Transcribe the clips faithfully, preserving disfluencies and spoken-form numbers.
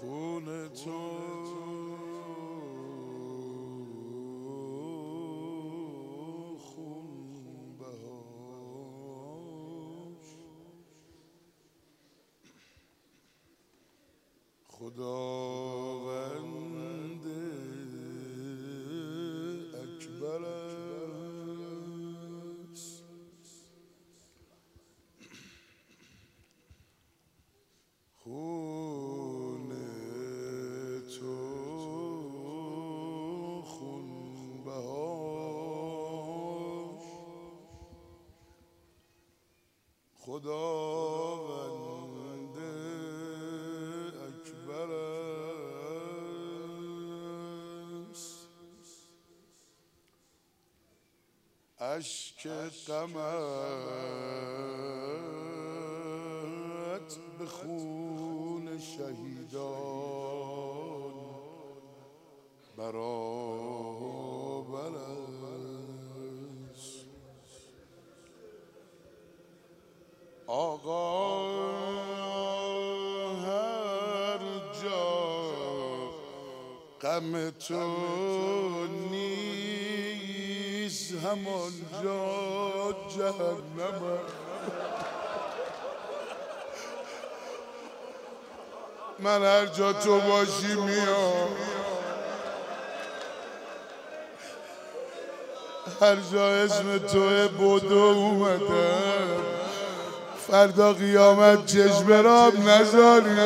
خون تو خون بهاش خداوند اکبر است. خون تو خون بهاش خداوند اکبر است. اشک غمت به خون شهیدان برابر است. آقا هر جا غم تو نیست همان جا جهنم است. من هر جا تو باشی میام، هر جا اسم توه بدو اومدم، فردا قیامت چشم راب نذاری.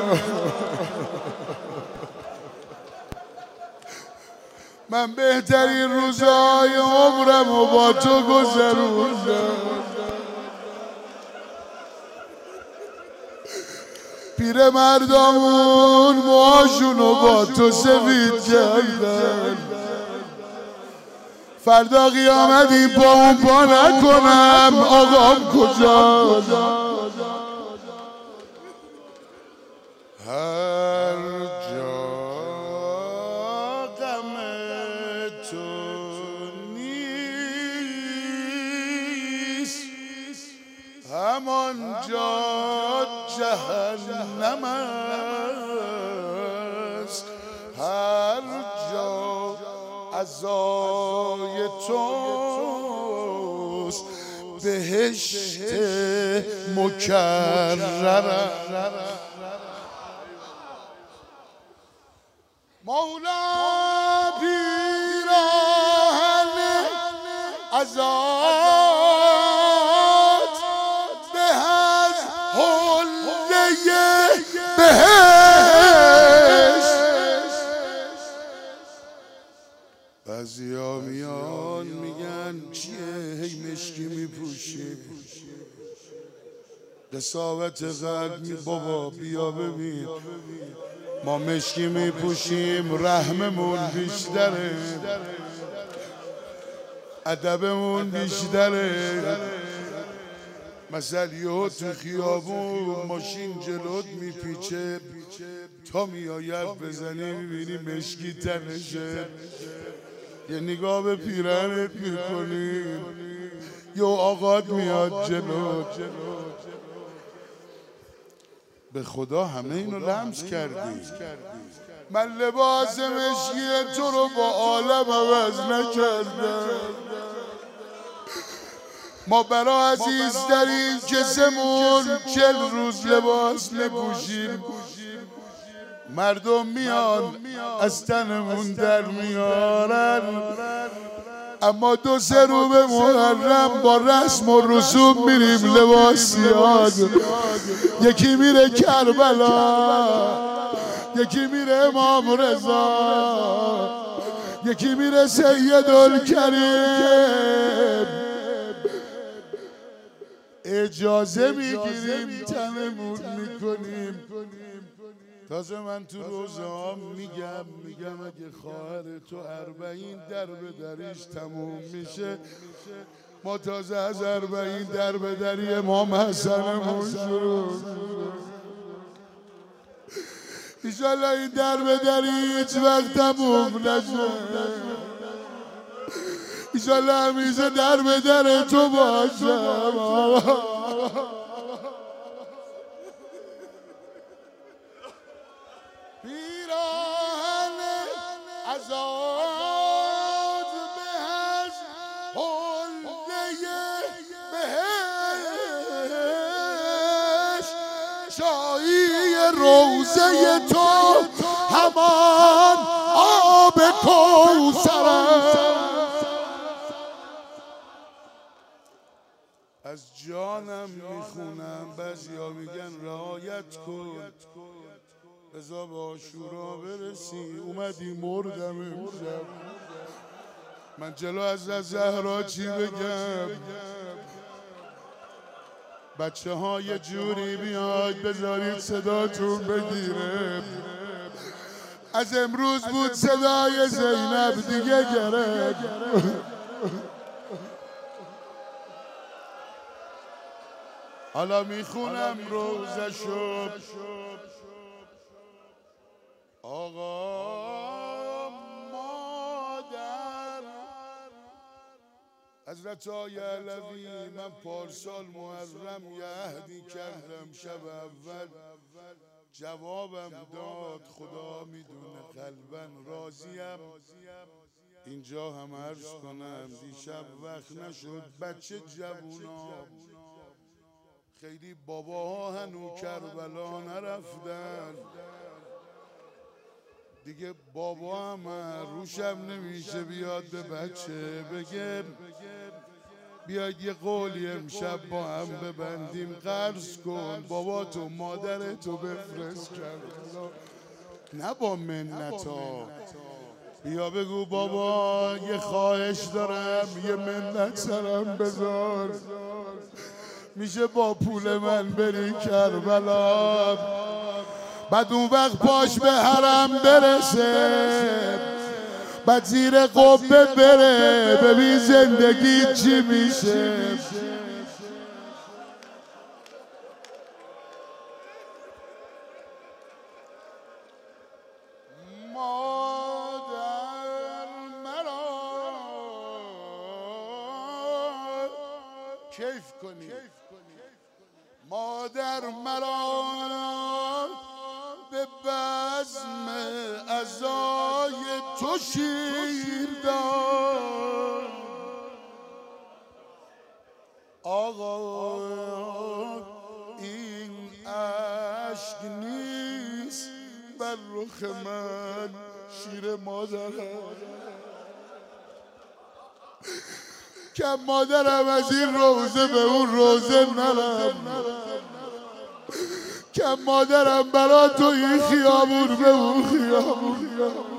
من بهترین روزهای عمرم و با تو گذروندم. پیر مردمون موهاشونو با تو سفید کردن، فردا قیامت این پا اون پا نکنم. آقام کجاست؟ هر جا غم تو نیست همان جا جهنم است. هر جا عزای توست بهشت مکرر. مولا پیراهن عزات به از حله بهشت. بعضیا میان میگن چیه هی مشکی میپوشی، قساوت قلب می بابا بیا ببین ما مشکی میپوشیم رحممون بیشتره، ادبمون بیشتره. مثلا یهو تو خیابون ماشین جلوت میپیچه، تا میای حرف بزنی میبینی مشکی تنشه، یه نگاه به پیرنت میکنی، یه آقات میاد جلو. به خدا همه اینو لمس کردی. من لباس مشکی تو رو با عالم عوض نکردم. ما برا عزیزترین کسمون چل روز لباس نپوشیم، مردم میان از تنمون در میارن، اما دو سه رو به محرم با رسم و رسوم میریم لباسیاد. یکی میره کربلا، یکی میره امام رضا، یکی میره سیدالکریم. اجازه میگیریم تنمون میکنیم. تازه من تو روزه ها میگم میگم اگه خواهر تو اربعین در به دریش تموم میشه، ما تازه از اربعین در به دری امام حسنمون شروع. ایشالله این در به دری هیچ وقت تموم نشه. ایشالله همیشه در به در تو باشم. ازاد به از حله بهش شایی روزه تو همان آب کوثرم. از جانم میخونم، بعضیا میگن رعایت کن بذار به عاشورا برسی. اومدی مردم امشب، من جلو از زهرا چی بگم؟ بچه ها یه جوری بیاید بذارید صداتون بگیره. از امروز بود صدای زینب دیگه گرفت. حالا میخونم روزشو. آقا مادر حضرت آقای علوی، من پارسال محرم یه عهدی کردم، شب اول جوابم داد. خدا میدونه قلباً راضیم. اینجا هم عرض کنم دیشب وقت نشد، بچه جوونا خیلی باباها هنو کربلا نرفتن دیگه. بابا هم روشم نمیشه بیاد به بچه بگه بیاید یه قولی امشب با هم ببندیم، قرض کن بابا تو مادر تو بفرست کربلا، نه با منتا. بیا بگو بابا یه خواهش دارم، یه منت سرم بذار، میشه با پول من بری کربلا؟ بعد اون وقت پاش به حرم برسه، بعد زیر قبه بره، ببین زندگی چی میشه. مادر مرا کیف کنی، مادر مرا به بزم عزای تو شیر داد. آقا این عشق نیست بر رخ من، شیر مادرم که مادرم از این روزه به اون روزه نرم، که مادرم برا تو این خیابون به اون خیابون.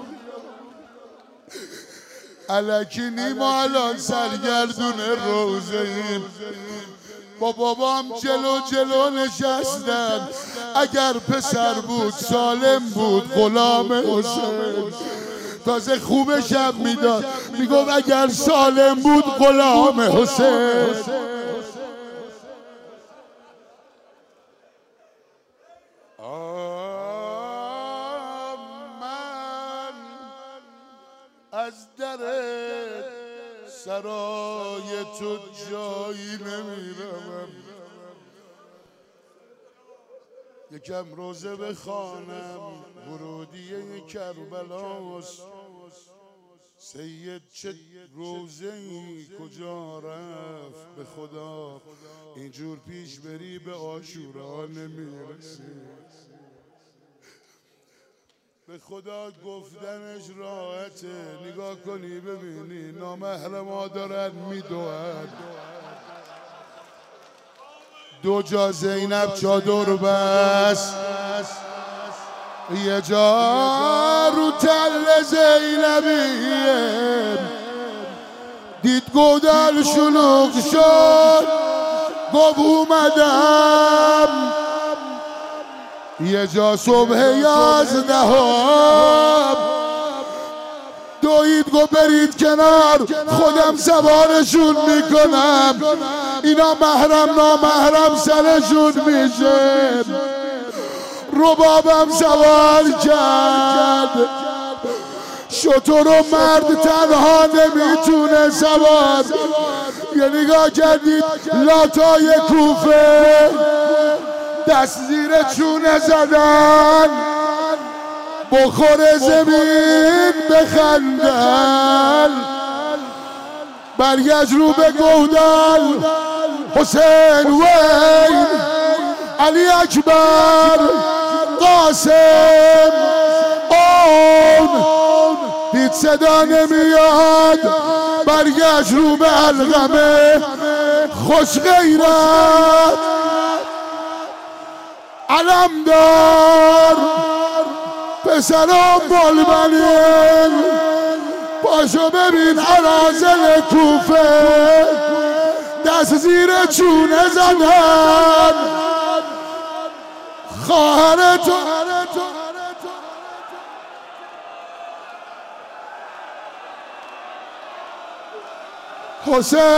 الکی نیما الان سرگردون روزه ایم، با بابام جلو جلو نشستن. اگر پسر بود سالم بود غلام حسین، تازه خوبشم میداد میگفت اگر سالم بود غلام حسین. من از در سرای تو جایی نمیروم، یکم روزه بخوانم. ورودیه کربلاست، سید چه روزه ای کجا رفت؟ به خدا اینجور پیش بری به عاشورا نمیرسی، به خدا گفتنش راحته. نگاه کنی ببینی نامحرما دارن میدوئن، دو جا زینب چادر بس، یه جا رو تل زینبیه، دید گودال شلوغ شد گفت اومدم. یه جا صبح یازدهم دوید گو برید کنار، خودم سوارشون میکنم، اینا محرم نامحرم سرشون میشه. ربابم سوار کرد، شتر و مرد تنها نمیتونه سوار. یه نگاه کردید لاتای کوفه دست زیر چونه زدن، بخور زمین بخندل، برگشت رو به گودل. حسین وین، علی اکبر، قاسم، اون دید صدا نمیاد، برگشت رو به علقمه. خوش غیرت علمدار پسرام بلبلین، پاشو ببین عرازل کوفه دست زیر چونه زدن. خواهر تو حسین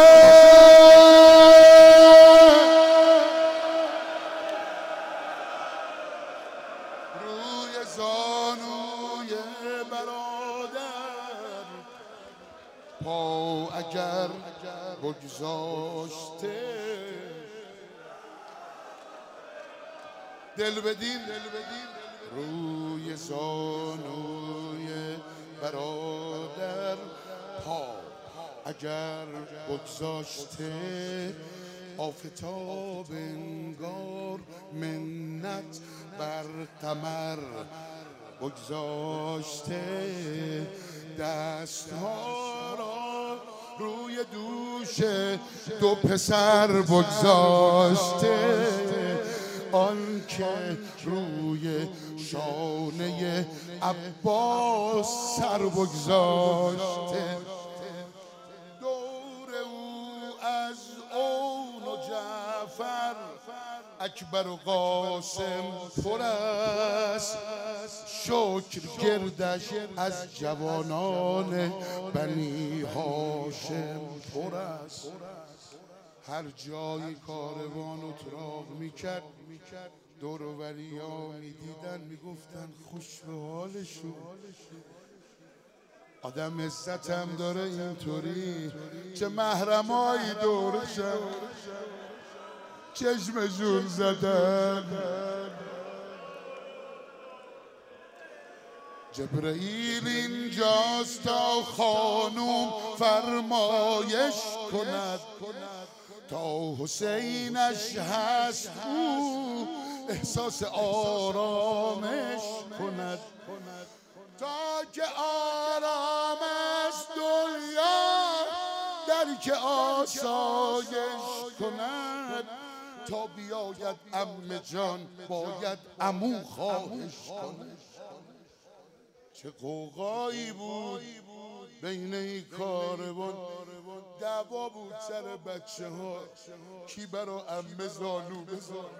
روی زانوی برادر پا اگر بگذاشته، دل بدین روی زانوی برادر پا اگر بگذاشته، آفتاب انگار منت بر قمر بگذاشته، دستها را روی دوش دو پسر بگذاشته، آن که روی شانه عباس سر بگذاشته. دور او از اون و جعفر، اکبر و قاسم پر است، شکر گردش از جوانان بنی هاشم پر است. هر جایی کاروان اتراق میکرد، دور و بریا میدیدن میگفتن خوش به حالشون، آدم عزت هم داره اینطوری. چه محرمایی دورشن چشم جون زدن. جبرئیل اینجاست تا خانوم فرمایش کند، تا حسینش هست او احساس آرامش کند، تا که آرام است دنیا در که آسایش کند، تا بیاید عمه جان باید عمو خواهش کند. چه قوقایی بود بین این کاروان، دعوا بود سر بچه ها، کی برا عمه زانو بزن.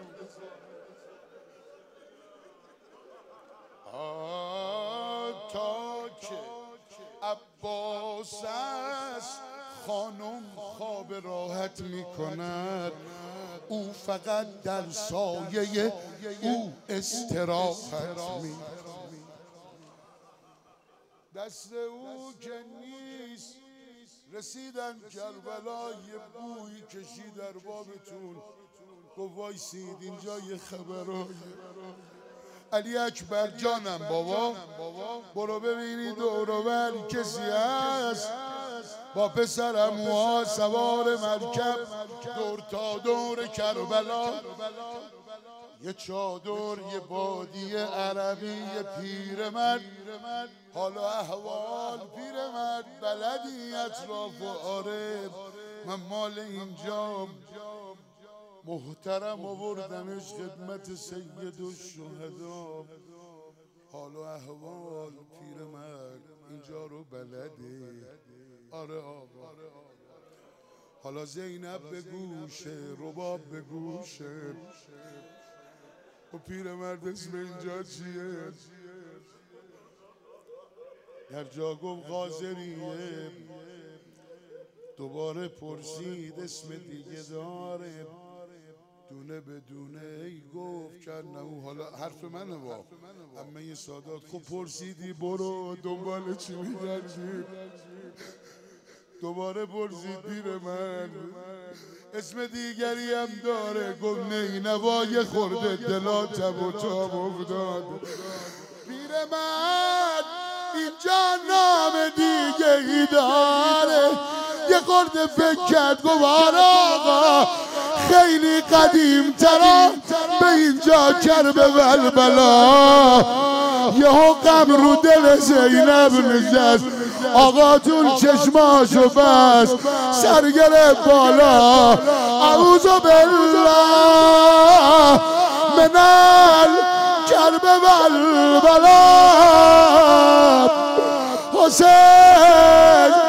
تا که عباس است خانم خواب راحت می کند، او فقط در سایه او استراحت می کند. دست او که نیست رسیدن کربلا، یه بویی کشید در بابتون، گفت وایسید اینجا یه خبرایی. علی اکبر جانم بابا، برو ببینی دور و بر کسی هست با پسرم موها سوار مرکب دور تا دور کربلا. یه چادر یه بادی عربی یه پیرمرد، حالا احوال پیرمرد بلدی اطراف و آره، من مال اینجا محترم آوردمش خدمت سید الشهدا، حالا احوال پیرمرد اینجا رو بلده. آره آقا، حالا زینب به گوشه، رباب به گوشه، و پیرمرد اسم اینجا چیه؟ در جا گفت قاضریه، دوباره پرسید اسم دیگه داره، دونه به دونه ای گفت کنه. حالا حرف منه با عمه سادات، خب پرسیدی برو دنبال چی میگردی؟ دوباره پرسید پیر من اسم دیگری هم داره، گفت نینوای خورده دلا تب و تاب افتاد. پیرمرد اینجا نام دیگه ای داره. یه خورده فکر کرد گفت آقا خیلی قدیم ترا به اینجا کرب بلبلا. یهو غم رو دل زینب نشست. آقا تون چشماشو بست سر گرفت بالا. اعوذ بالله من الکرب والبلا. حسین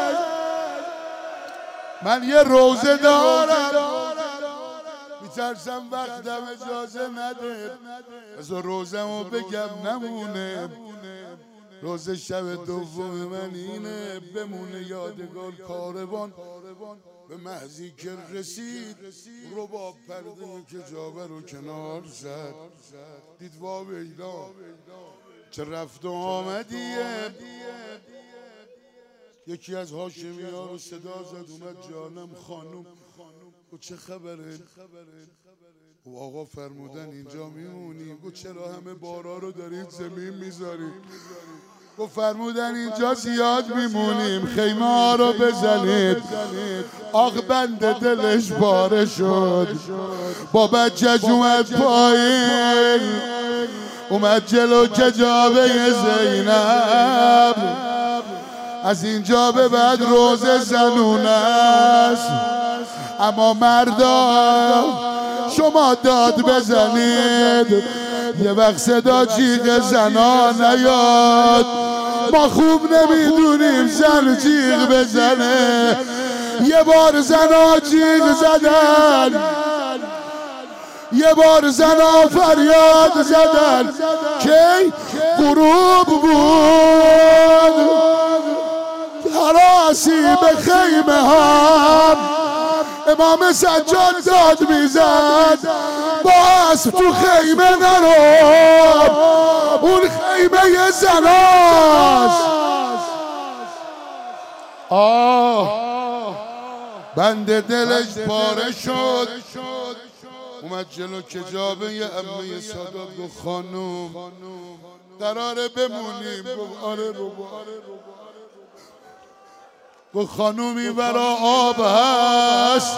من یه روزه دارم میترسم وقتم اجازه نده. از روزمو بگم نمونه. روز شب دوم من اینه بمونه یادگار. کاروان به محضی که رسید رباب پرده که جابه رو کنار زد. دید وا ویلا چه رفت و آمدیه. یکی از هاشمی‌ها رو صدا زد اومد جانم خانوم. گفت چه خبره؟ و آقا فرمودن اینجا میمونیم. گفت چرا همه بارا رو دارید زمین میذارید؟ گفت فرمودن اینجا زیاد میمونیم خیمه ها رو بزنید. آخ بنده دلش پاره شد. با بچه‌ش اومد پایین اومد جلو کجابه زینب. از اینجا به بعد روزه زنونه است. اما مردا شما داد بزنید یه وقت صدا جیغ زنا نیاد. ما خوب نمیدونیم زن جیغ بزنه. یه بار زنا جیغ زدن یه بار زنا فریاد زدن. کی غروب بود حراسی به خیمه هم. امام سجاد داد میزد با اسب تو خیمه نرو. اون خیمه زناست. آه بنده دلش پاره شد. اومد جلو کجابه یه امه سادات گفت خانوم قراره بمونیم. گفت آره رو گفت خانومی برا آب هست.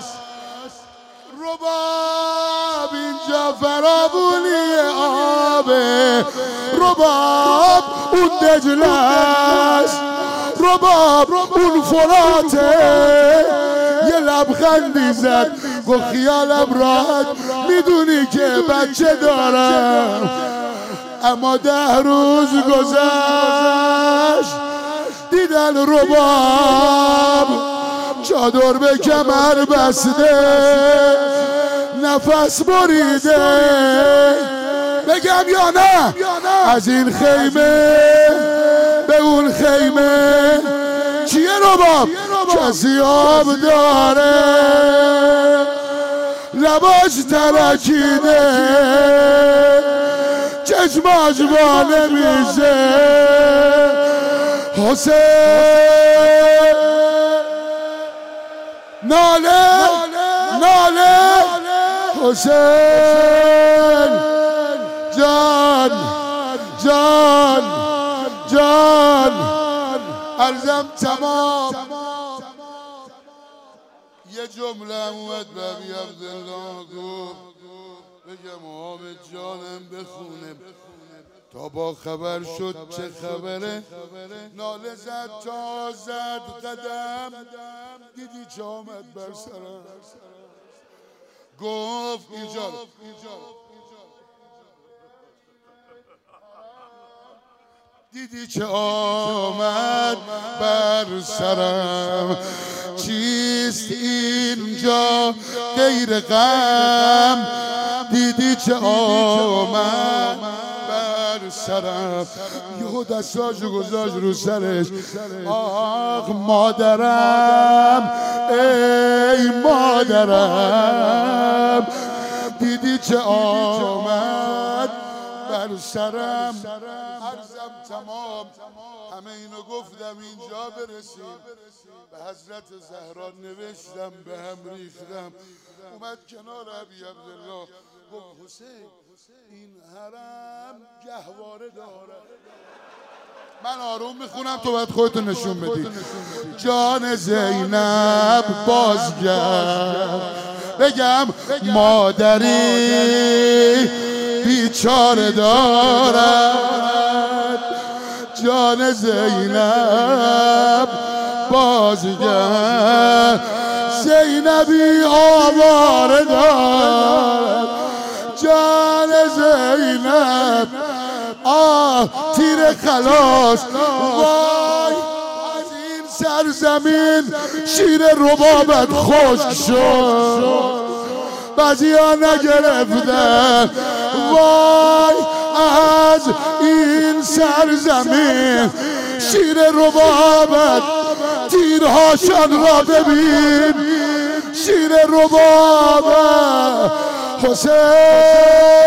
رباب اینجا فرابونی آبه. رباب اون دجله است. رباب اون فراته. یه لبخندی زد گفت خیالم راحت میدونی که بچه دارم. اما ده روز گذشت دیدن رباب چادر به کمر بسته نفس بریده. بگم یا نه از این خیمه به اون خیمه چیه رباب؟ کسی آب داره لباش ترکیده چشماش وا نمیشه. حسین ناله ناله حسین جان جان جان عرضم تمام. یه جمله اومد بابی عبدالله گفت بگم حامد جانم بخونه تا با خبر شد چه خبره. ناله زد تا زد قدم دیدی چه آمد بر سرم. گفت اینجا دیدی چه آمد بر سرم. چیست اینجا غیر غم. دیدی چه آمد بر سرم. یهو دستاشو گذاشت رو سرش. آخ مادرم ای مادرم دیدی چه آمد بر سرم. عرضم تمام. همه اینو گفتم اینجا برسیم. به حضرت زهرا نوشتم به هم ریختم. اومد کنار ابی عبدالله گفت حسین این حرم گهواره دارد. من آروم میخونم تو باید خودتو نشون بدی. جان زینب بازگرد بگم مادری بیچاره دارد. جان زینب بازگرد زینبی آواره دارد. جان زینب آه تیر خلاص وای از این سرزمین شیر ربابت خشک شد بعضی ها نگرفتن. وای از این سرزمین شیر ربابت تیرهاشان را ببین. شیر ربابت حسین